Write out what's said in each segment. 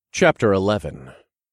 Chapter 11.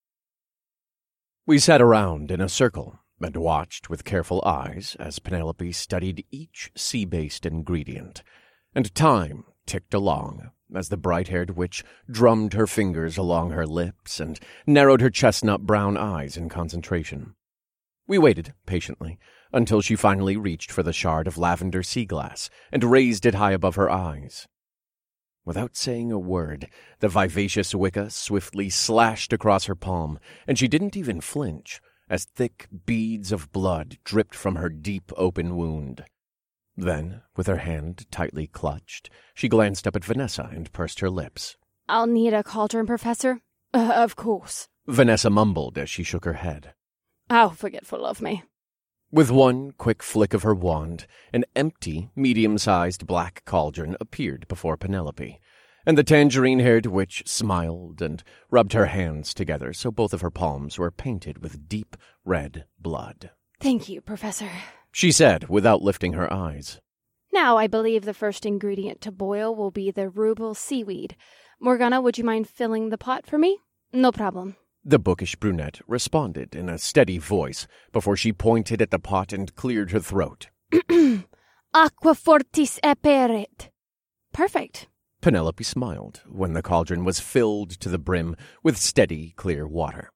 We sat around in a circle and watched with careful eyes as Penelope studied each sea-based ingredient, and time ticked along as the bright-haired witch drummed her fingers along her lips and narrowed her chestnut-brown eyes in concentration. We waited patiently until she finally reached for the shard of lavender sea glass and raised it high above her eyes. Without saying a word, the vivacious Wicca swiftly slashed across her palm, and she didn't even flinch, as thick beads of blood dripped from her deep open wound. Then, with her hand tightly clutched, she glanced up at Vanessa and pursed her lips. "I'll need a cauldron, Professor. Of course." Vanessa mumbled as she shook her head. How forgetful of me. With one quick flick of her wand, an empty, medium-sized black cauldron appeared before Penelope, and the tangerine-haired witch smiled and rubbed her hands together so both of her palms were painted with deep red blood. "Thank you, Professor," she said without lifting her eyes. "Now I believe the first ingredient to boil will be the ruble seaweed. Morgana, would you mind filling the pot for me?" "No problem." The bookish brunette responded in a steady voice before she pointed at the pot and cleared her throat. "Aqua fortis aperit." "Perfect." Penelope smiled when the cauldron was filled to the brim with steady, clear water.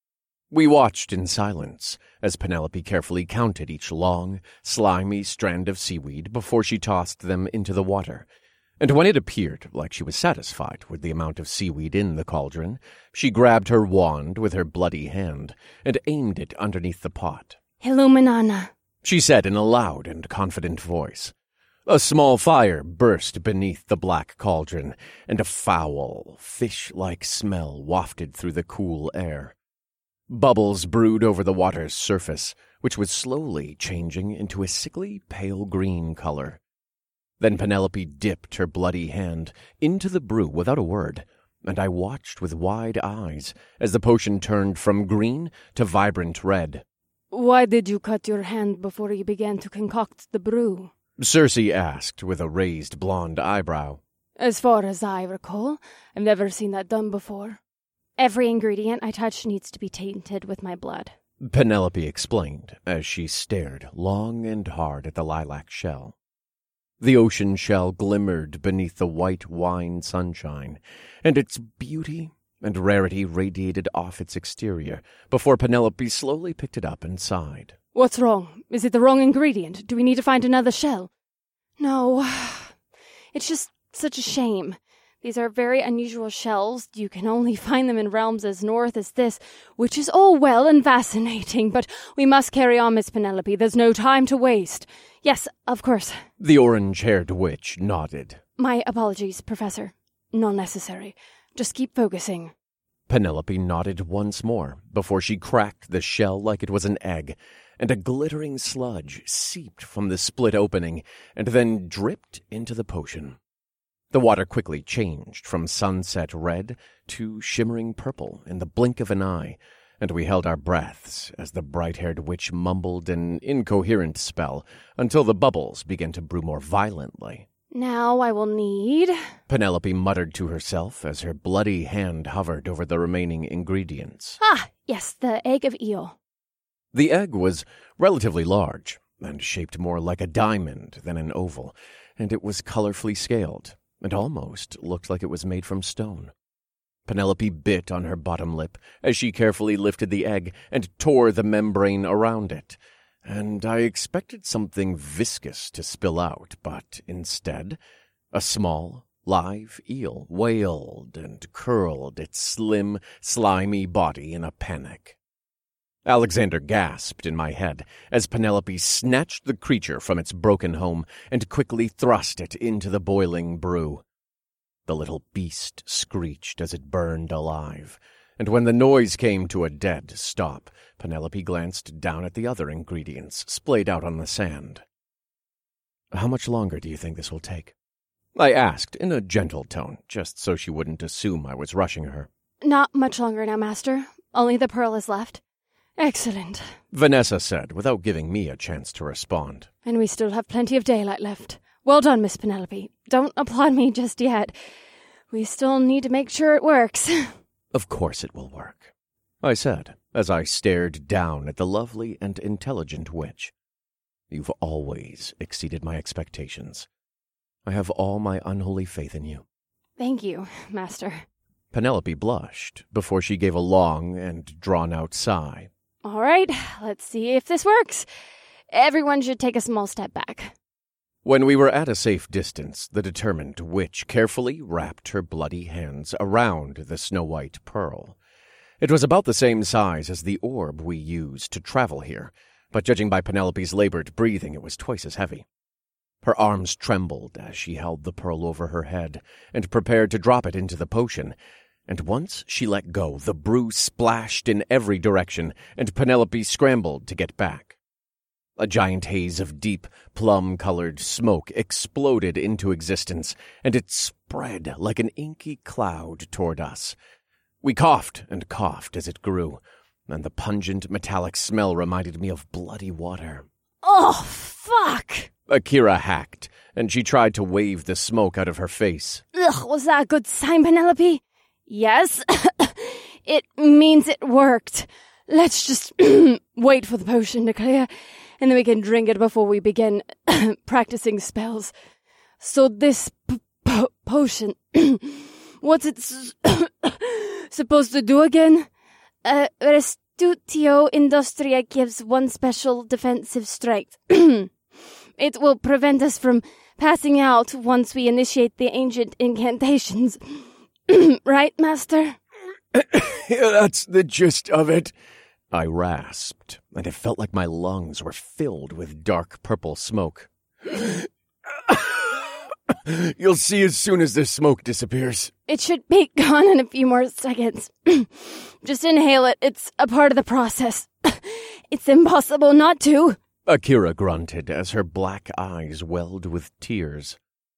We watched in silence as Penelope carefully counted each long, slimy strand of seaweed before she tossed them into the water. And when it appeared like she was satisfied with the amount of seaweed in the cauldron, she grabbed her wand with her bloody hand and aimed it underneath the pot. "Illuminana," she said in a loud and confident voice. A small fire burst beneath the black cauldron, and a foul, fish-like smell wafted through the cool air. Bubbles brewed over the water's surface, which was slowly changing into a sickly pale green color. Then Penelope dipped her bloody hand into the brew without a word, and I watched with wide eyes as the potion turned from green to vibrant red. "Why did you cut your hand before you began to concoct the brew?" Circe asked with a raised blonde eyebrow. "As far as I recall, I've never seen that done before. Every ingredient I touch needs to be tainted with my blood," Penelope explained as she stared long and hard at the lilac shell. The ocean shell glimmered beneath the white wine sunshine, and its beauty and rarity radiated off its exterior before Penelope slowly picked it up and sighed. "What's wrong? Is it the wrong ingredient? Do we need to find another shell?" "No, it's just such a shame. These are very unusual shells. You can only find them in realms as north as this, which is all well and fascinating, but we must carry on, Miss Penelope. There's no time to waste." "Yes, of course." The orange-haired witch nodded. "My apologies, Professor. Not necessary. Just keep focusing." Penelope nodded once more before she cracked the shell like it was an egg, and a glittering sludge seeped from the split opening and then dripped into the potion. The water quickly changed from sunset red to shimmering purple in the blink of an eye, and we held our breaths as the bright-haired witch mumbled an incoherent spell until the bubbles began to brew more violently. "Now I will need..." Penelope muttered to herself as her bloody hand hovered over the remaining ingredients. "Ah, yes, the egg of eel." The egg was relatively large and shaped more like a diamond than an oval, and it was colorfully scaled and almost looked like it was made from stone. Penelope bit on her bottom lip as she carefully lifted the egg and tore the membrane around it, and I expected something viscous to spill out, but instead, a small, live eel wailed and curled its slim, slimy body in a panic. Alexander gasped in my head as Penelope snatched the creature from its broken home and quickly thrust it into the boiling brew. The little beast screeched as it burned alive, and when the noise came to a dead stop, Penelope glanced down at the other ingredients splayed out on the sand. "How much longer do you think this will take?" I asked in a gentle tone, just so she wouldn't assume I was rushing her. "Not much longer now, Master. Only the pearl is left." "Excellent," Vanessa said without giving me a chance to respond. "And we still have plenty of daylight left. Well done, Miss Penelope. Don't applaud me just yet. We still need to make sure it works." Of course it will work, I said, as I stared down at the lovely and intelligent witch. You've always exceeded my expectations. I have all my unholy faith in you. Thank you, Master. Penelope blushed before she gave a long and drawn-out sigh. All right, let's see if this works. Everyone should take a small step back. When we were at a safe distance, the determined witch carefully wrapped her bloody hands around the snow-white pearl. It was about the same size as the orb we used to travel here, but judging by Penelope's labored breathing, it was twice as heavy. Her arms trembled as she held the pearl over her head and prepared to drop it into the potion, and once she let go, the brew splashed in every direction, and Penelope scrambled to get back. A giant haze of deep, plum-colored smoke exploded into existence, and it spread like an inky cloud toward us. We coughed and coughed as it grew, and the pungent metallic smell reminded me of bloody water. Oh, fuck! Akira hacked, and she tried to wave the smoke out of her face. Ugh, was that a good sign, Penelope? Yes. It means it worked. Let's just wait for the potion to clear, and then we can drink it before we begin practicing spells. So this potion, what's it supposed to do again? Restutio Industria gives one special defensive strength. It will prevent us from passing out once we initiate the ancient incantations. Right, Master? Yeah, that's the gist of it, I rasped, and it felt like my lungs were filled with dark purple smoke. You'll see as soon as the smoke disappears. It should be gone in a few more seconds. Just inhale it. It's a part of the process. It's impossible not to. Akira grunted as her black eyes welled with tears.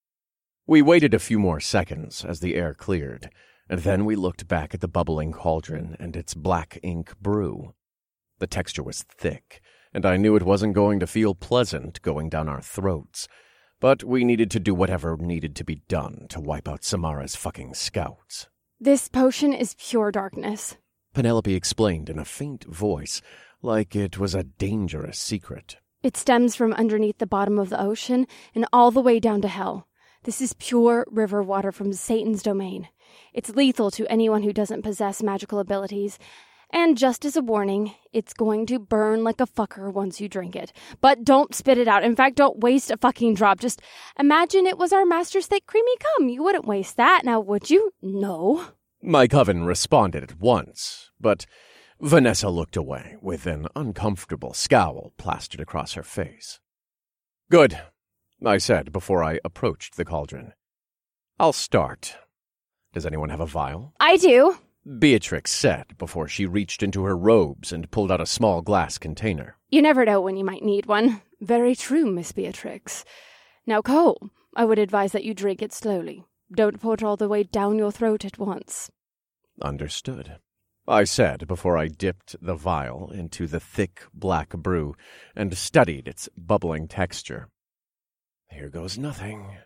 We waited a few more seconds as the air cleared, and then we looked back at the bubbling cauldron and its black ink brew. The texture was thick, and I knew it wasn't going to feel pleasant going down our throats, but we needed to do whatever needed to be done to wipe out Samara's fucking scouts. This potion is pure darkness, Penelope explained in a faint voice, like it was a dangerous secret. It stems from underneath the bottom of the ocean and all the way down to hell. This is pure river water from Satan's domain. It's lethal to anyone who doesn't possess magical abilities. And just as a warning, it's going to burn like a fucker once you drink it. But don't spit it out. In fact, don't waste a fucking drop. Just imagine it was our master's thick creamy cum. You wouldn't waste that, now would you? No. My coven responded at once, but Vanessa looked away with an uncomfortable scowl plastered across her face. Good, I said before I approached the cauldron. I'll start. Does anyone have a vial? I do, Beatrix said before she reached into her robes and pulled out a small glass container. You never know when you might need one. Very true, Miss Beatrix. Now, Cole, I would advise that you drink it slowly. Don't pour it all the way down your throat at once. Understood, I said before I dipped the vial into the thick black brew and studied its bubbling texture. Here goes nothing.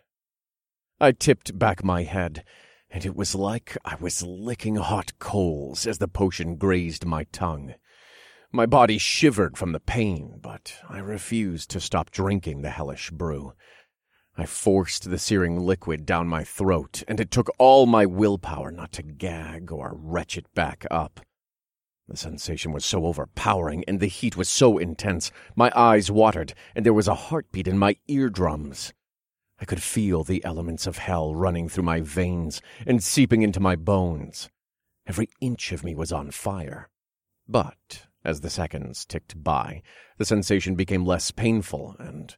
I tipped back my head, and it was like I was licking hot coals as the potion grazed my tongue. My body shivered from the pain, but I refused to stop drinking the hellish brew. I forced the searing liquid down my throat, and it took all my willpower not to gag or retch it back up. The sensation was so overpowering, and the heat was so intense, my eyes watered, and there was a heartbeat in my eardrums. I could feel the elements of hell running through my veins and seeping into my bones. Every inch of me was on fire. But as the seconds ticked by, the sensation became less painful, and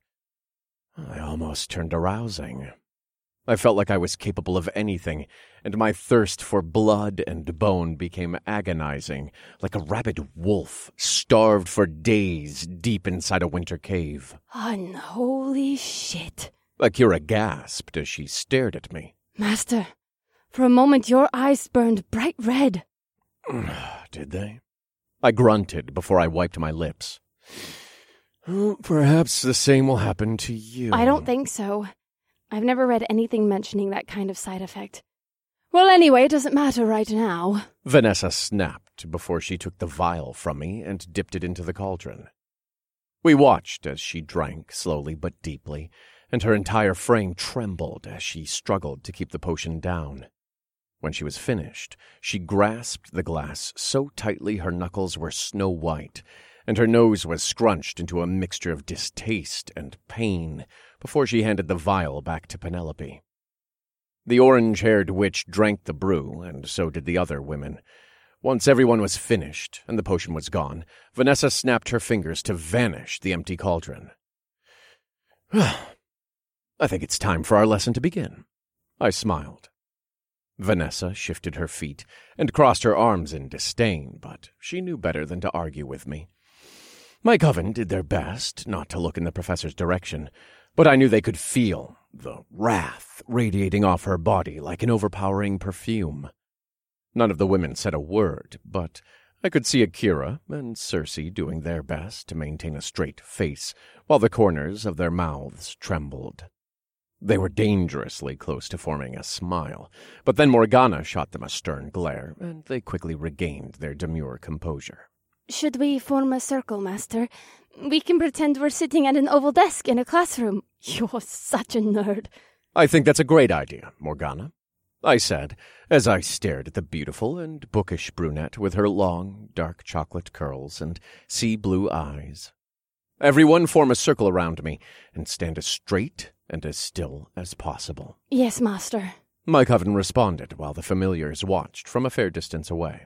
I almost turned arousing. I felt like I was capable of anything, and my thirst for blood and bone became agonizing, like a rabid wolf starved for days deep inside a winter cave. Unholy shit. Akira gasped as she stared at me. Master, for a moment your eyes burned bright red. Did they? I grunted before I wiped my lips. Perhaps the same will happen to you. I don't think so. I've never read anything mentioning that kind of side effect. Well, anyway, it doesn't matter right now. Vanessa snapped before she took the vial from me and dipped it into the cauldron. We watched as she drank slowly but deeply, and her entire frame trembled as she struggled to keep the potion down. When she was finished, she grasped the glass so tightly her knuckles were snow white, and her nose was scrunched into a mixture of distaste and pain before she handed the vial back to Penelope. The orange-haired witch drank the brew, and so did the other women. Once everyone was finished and the potion was gone, Vanessa snapped her fingers to vanish the empty cauldron. I think it's time for our lesson to begin. I smiled. Vanessa shifted her feet and crossed her arms in disdain, but she knew better than to argue with me. My coven did their best not to look in the professor's direction, but I knew they could feel the wrath radiating off her body like an overpowering perfume. None of the women said a word, but I could see Akira and Cersei doing their best to maintain a straight face, while the corners of their mouths trembled. They were dangerously close to forming a smile, but then Morgana shot them a stern glare, and they quickly regained their demure composure. Should we form a circle, Master? We can pretend we're sitting at an oval desk in a classroom. You're such a nerd. I think that's a great idea, Morgana, I said, as I stared at the beautiful and bookish brunette with her long, dark chocolate curls and sea-blue eyes. Everyone form a circle around me and stand as straight and as still as possible. Yes, Master. My coven responded while the familiars watched from a fair distance away.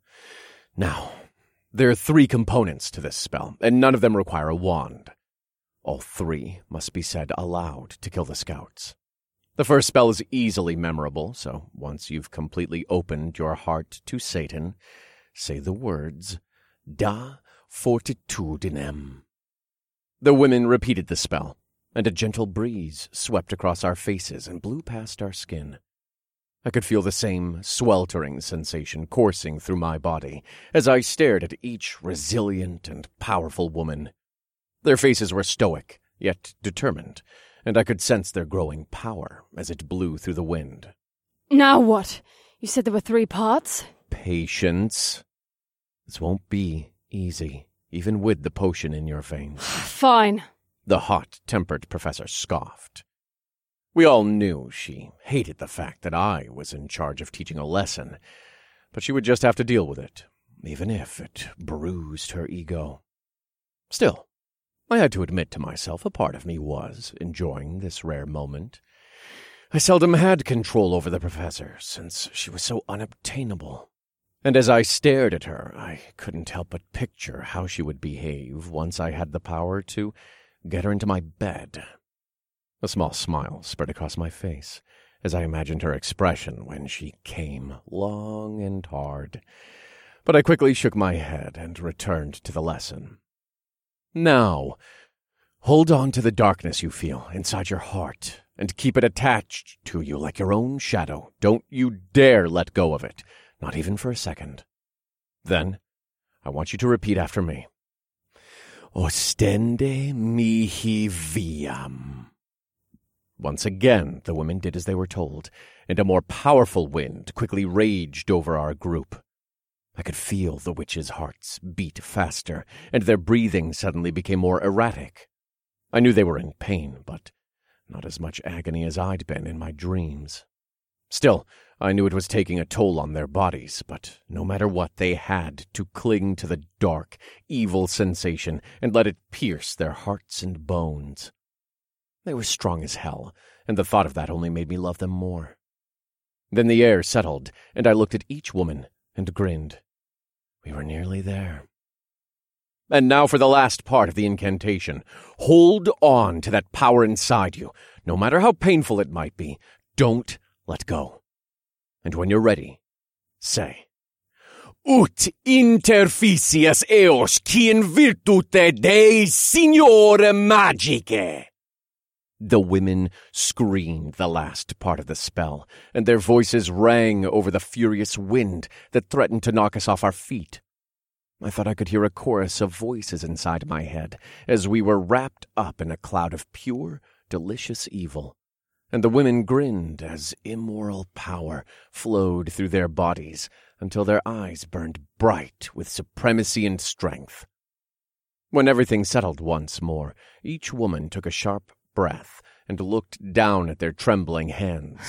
Now, there are 3 components to this spell, and none of them require a wand. All 3 must be said aloud to kill the scouts. The first spell is easily memorable, so once you've completely opened your heart to Satan, say the words, Da Fortitudinem. The women repeated the spell, and a gentle breeze swept across our faces and blew past our skin. I could feel the same sweltering sensation coursing through my body as I stared at each resilient and powerful woman. Their faces were stoic, yet determined, and I could sense their growing power as it blew through the wind. Now what? You said there were 3 parts? Patience. This won't be easy, even with the potion in your veins. Fine. The hot-tempered professor scoffed. We all knew she hated the fact that I was in charge of teaching a lesson, but she would just have to deal with it, even if it bruised her ego. Still, I had to admit to myself a part of me was enjoying this rare moment. I seldom had control over the professor, since she was so unobtainable. And as I stared at her, I couldn't help but picture how she would behave once I had the power to get her into my bed. A small smile spread across my face as I imagined her expression when she came, long and hard. But I quickly shook my head and returned to the lesson. Now, hold on to the darkness you feel inside your heart and keep it attached to you like your own shadow. Don't you dare let go of it, not even for a second. Then, I want you to repeat after me. Ostende mihi viam. Once again, the women did as they were told, and a more powerful wind quickly raged over our group. I could feel the witches' hearts beat faster, and their breathing suddenly became more erratic. I knew they were in pain, but not as much agony as I'd been in my dreams. Still, I knew it was taking a toll on their bodies, but no matter what, they had to cling to the dark, evil sensation and let it pierce their hearts and bones. They were strong as hell, and the thought of that only made me love them more. Then the air settled, and I looked at each woman and grinned. We were nearly there. And now for the last part of the incantation. Hold on to that power inside you. No matter how painful it might be, don't let go. And when you're ready, say, Ut interficias eos qui in virtute Dei Signore Magice. The women screamed the last part of the spell, and their voices rang over the furious wind that threatened to knock us off our feet. I thought I could hear a chorus of voices inside my head as we were wrapped up in a cloud of pure, delicious evil. and the women grinned as immoral power flowed through their bodies until their eyes burned bright with supremacy and strength. When everything settled once more, each woman took a sharp breath and looked down at their trembling hands.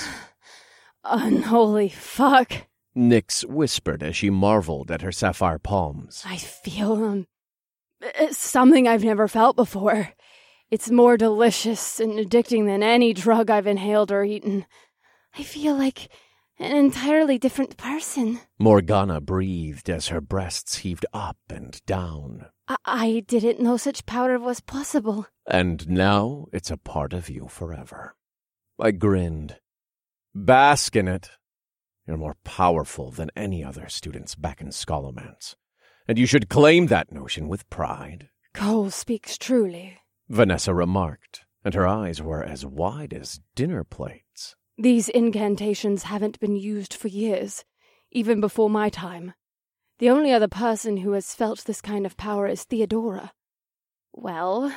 Unholy fuck, Nyx whispered as she marveled at her sapphire palms. I feel, it's something I've never felt before. It's more delicious and addicting than any drug I've inhaled or eaten. I feel like an entirely different person. Morgana breathed as her breasts heaved up and down. I didn't know such power was possible. And now it's a part of you forever. I grinned. Bask in it. You're more powerful than any other students back in Scholomance, and you should claim that notion with pride. Cole speaks truly, Vanessa remarked, and her eyes were as wide as dinner plates. These incantations haven't been used for years, even before my time. The only other person who has felt this kind of power is Theodora. Well,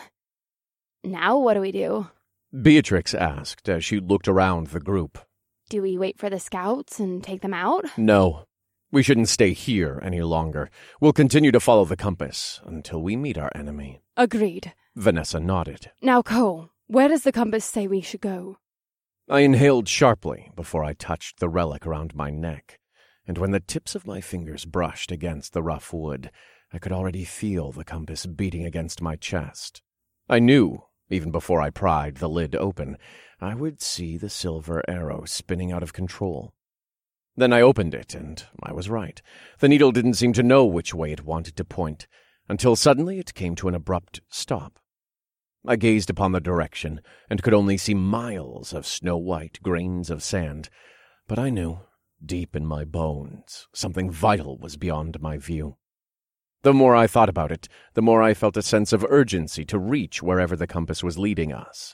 now what do we do? Beatrix asked as she looked around the group. Do we wait for the scouts and take them out? No. We shouldn't stay here any longer. We'll continue to follow the compass until we meet our enemy. Agreed. Vanessa nodded. Now, Cole, where does the compass say we should go? I inhaled sharply before I touched the relic around my neck, and when the tips of my fingers brushed against the rough wood, I could already feel the compass beating against my chest. I knew, even before I pried the lid open, I would see the silver arrow spinning out of control. Then I opened it, and I was right. The needle didn't seem to know which way it wanted to point, until suddenly it came to an abrupt stop. I gazed upon the direction, and could only see miles of snow-white grains of sand, but I knew, deep in my bones, something vital was beyond my view. The more I thought about it, the more I felt a sense of urgency to reach wherever the compass was leading us.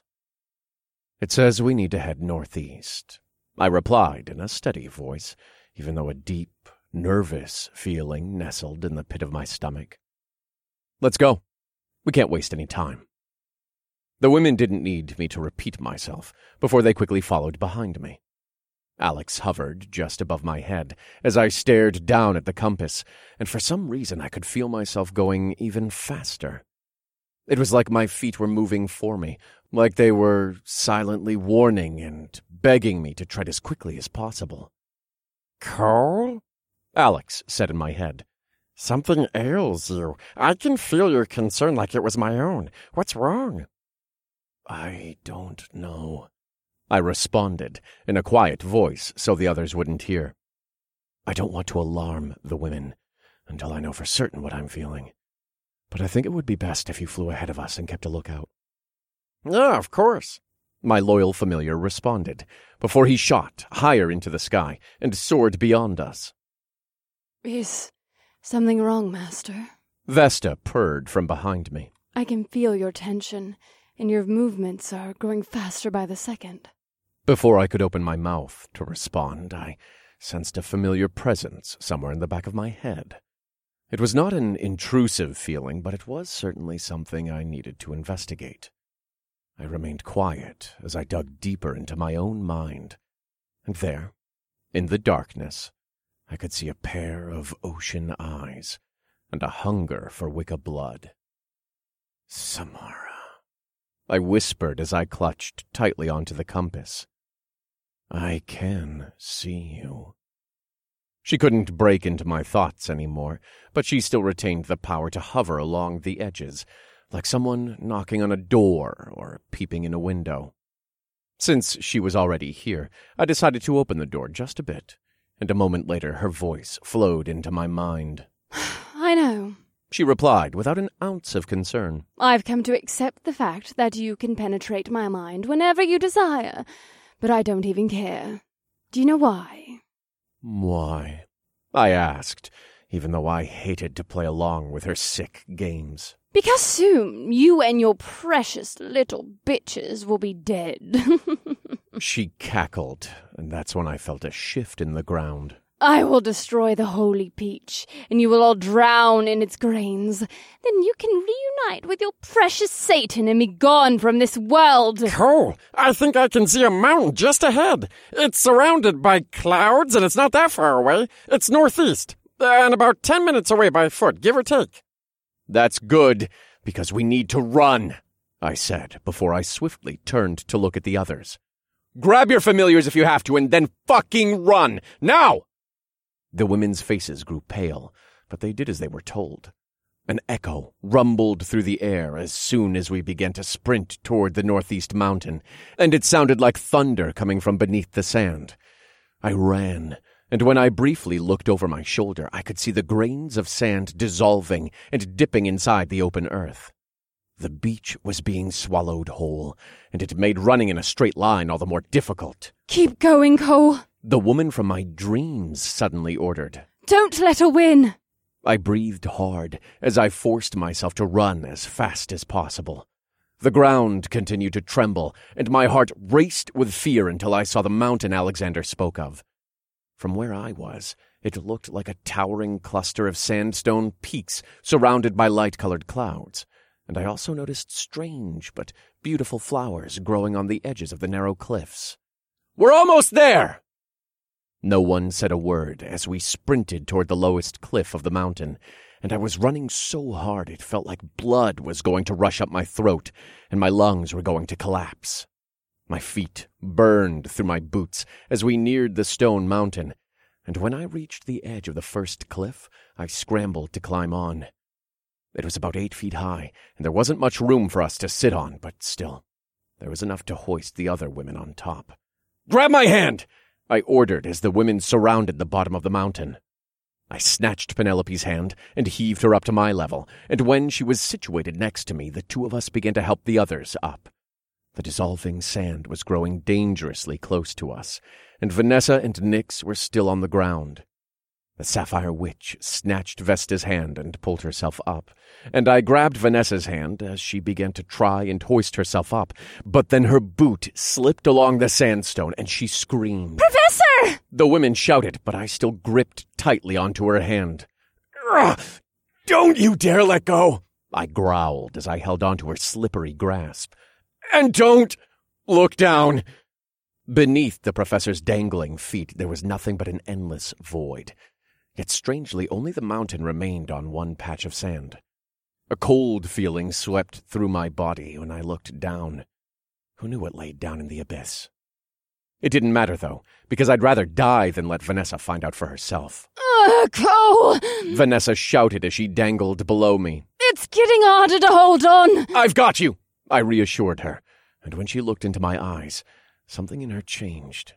It says we need to head northeast, I replied in a steady voice, even though a deep, nervous feeling nestled in the pit of my stomach. Let's go. We can't waste any time. The women didn't need me to repeat myself before they quickly followed behind me. Alex hovered just above my head as I stared down at the compass, and for some reason I could feel myself going even faster. It was like my feet were moving for me, like they were silently warning and begging me to tread as quickly as possible. Cole? Alex said in my head. Something ails you. I can feel your concern like it was my own. What's wrong? I don't know, I responded in a quiet voice so the others wouldn't hear. I don't want to alarm the women until I know for certain what I'm feeling. But I think it would be best if you flew ahead of us and kept a lookout. Yeah, of course, my loyal familiar responded, before he shot higher into the sky and soared beyond us. Is something wrong, Master? Vesta purred from behind me. I can feel your tension, and your movements are growing faster by the second. Before I could open my mouth to respond, I sensed a familiar presence somewhere in the back of my head. It was not an intrusive feeling, but it was certainly something I needed to investigate. I remained quiet as I dug deeper into my own mind, and there, in the darkness, I could see a pair of ocean eyes and a hunger for Wicca blood. Samara, I whispered as I clutched tightly onto the compass. I can see you. She couldn't break into my thoughts anymore, but she still retained the power to hover along the edges, like someone knocking on a door or peeping in a window. Since she was already here, I decided to open the door just a bit, and a moment later her voice flowed into my mind. I know, she replied without an ounce of concern. I've come to accept the fact that you can penetrate my mind whenever you desire, but I don't even care. Do you know why? Why? I asked, even though I hated to play along with her sick games. Because soon you and your precious little bitches will be dead. She cackled, and that's when I felt a shift in the ground. I will destroy the holy peach, and you will all drown in its grains. Then you can reunite with your precious Satan and be gone from this world. Cool. I think I can see a mountain just ahead. It's surrounded by clouds, and it's not that far away. It's northeast, and about 10 minutes away by foot, give or take. That's good, because we need to run, I said before I swiftly turned to look at the others. Grab your familiars if you have to, and then fucking run! Now! The women's faces grew pale, but they did as they were told. An echo rumbled through the air as soon as we began to sprint toward the northeast mountain, and it sounded like thunder coming from beneath the sand. I ran, and when I briefly looked over my shoulder, I could see the grains of sand dissolving and dipping inside the open earth. The beach was being swallowed whole, and it made running in a straight line all the more difficult. Keep going, Cole. The woman from my dreams suddenly ordered. Don't let her win. I breathed hard as I forced myself to run as fast as possible. The ground continued to tremble, and my heart raced with fear until I saw the mountain Alexander spoke of. From where I was, it looked like a towering cluster of sandstone peaks surrounded by light-colored clouds, and I also noticed strange but beautiful flowers growing on the edges of the narrow cliffs. "We're almost there!" No one said a word as we sprinted toward the lowest cliff of the mountain, and I was running so hard it felt like blood was going to rush up my throat and my lungs were going to collapse. My feet burned through my boots as we neared the stone mountain, and when I reached the edge of the first cliff, I scrambled to climb on. It was about 8 feet high, and there wasn't much room for us to sit on, but still, there was enough to hoist the other women on top. "Grab my hand!" I ordered as the women surrounded the bottom of the mountain. I snatched Penelope's hand and heaved her up to my level, and when she was situated next to me, the two of us began to help the others up. The dissolving sand was growing dangerously close to us, and Vanessa and Nyx were still on the ground. The Sapphire Witch snatched Vesta's hand and pulled herself up, and I grabbed Vanessa's hand as she began to try and hoist herself up, but then her boot slipped along the sandstone and she screamed. "Professor!" The women shouted, but I still gripped tightly onto her hand. "Ugh! Don't you dare let go!" I growled as I held onto her slippery grasp. "And don't look down!" Beneath the professor's dangling feet, there was nothing but an endless void. Yet strangely, only the mountain remained on one patch of sand. A cold feeling swept through my body when I looked down. Who knew what lay down in the abyss? It didn't matter, though, because I'd rather die than let Vanessa find out for herself. Cole! Vanessa shouted as she dangled below me. It's getting harder to hold on. "I've got you," I reassured her, and when she looked into my eyes, something in her changed.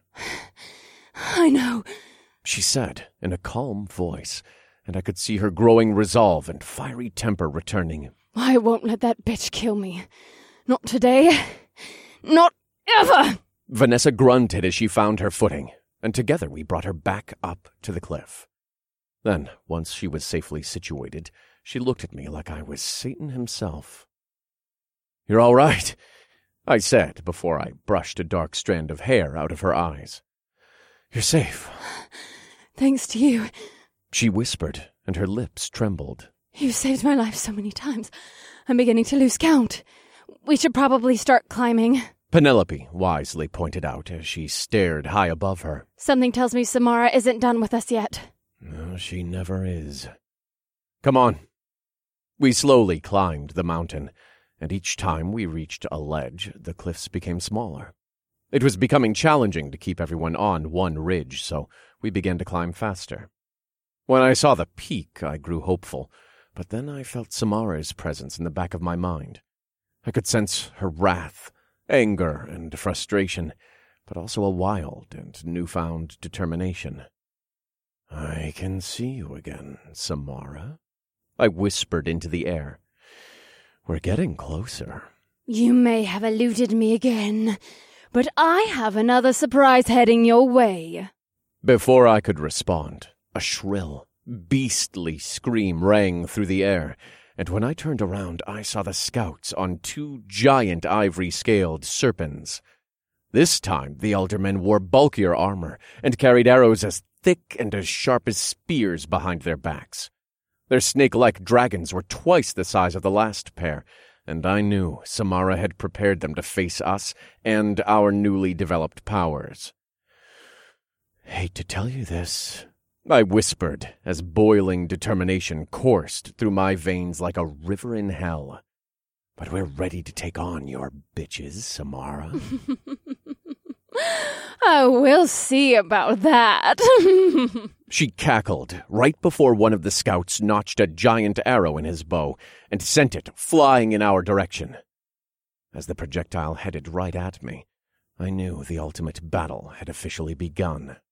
I know, she said in a calm voice, and I could see her growing resolve and fiery temper returning. I won't let that bitch kill me. Not today. Not ever. Vanessa grunted as she found her footing, and together we brought her back up to the cliff. Then, once she was safely situated, she looked at me like I was Satan himself. "You're all right," I said before I brushed a dark strand of hair out of her eyes. "You're safe." Thanks to you, she whispered, and her lips trembled. "You've saved my life so many times. I'm beginning to lose count. We should probably start climbing," Penelope wisely pointed out as she stared high above her. "Something tells me Samara isn't done with us yet." No, she never is. "Come on." We slowly climbed the mountain, and each time we reached a ledge, the cliffs became smaller. It was becoming challenging to keep everyone on one ridge, so we began to climb faster. When I saw the peak, I grew hopeful, but then I felt Samara's presence in the back of my mind. I could sense her wrath, anger, and frustration, but also a wild and newfound determination. "I can see you again, Samara," I whispered into the air. "We're getting closer." "You may have eluded me again, but I have another surprise heading your way." Before I could respond, a shrill, beastly scream rang through the air, and when I turned around, I saw the scouts on 2 giant ivory-scaled serpents. This time, the eldermen wore bulkier armor and carried arrows as thick and as sharp as spears behind their backs. Their snake-like dragons were twice the size of the last pair, and I knew Samara had prepared them to face us and our newly developed powers. "Hate to tell you this," I whispered as boiling determination coursed through my veins like a river in hell. "But we're ready to take on your bitches, Samara." Oh, we'll see about that. She cackled right before one of the scouts notched a giant arrow in his bow and sent it flying in our direction. As the projectile headed right at me, I knew the ultimate battle had officially begun.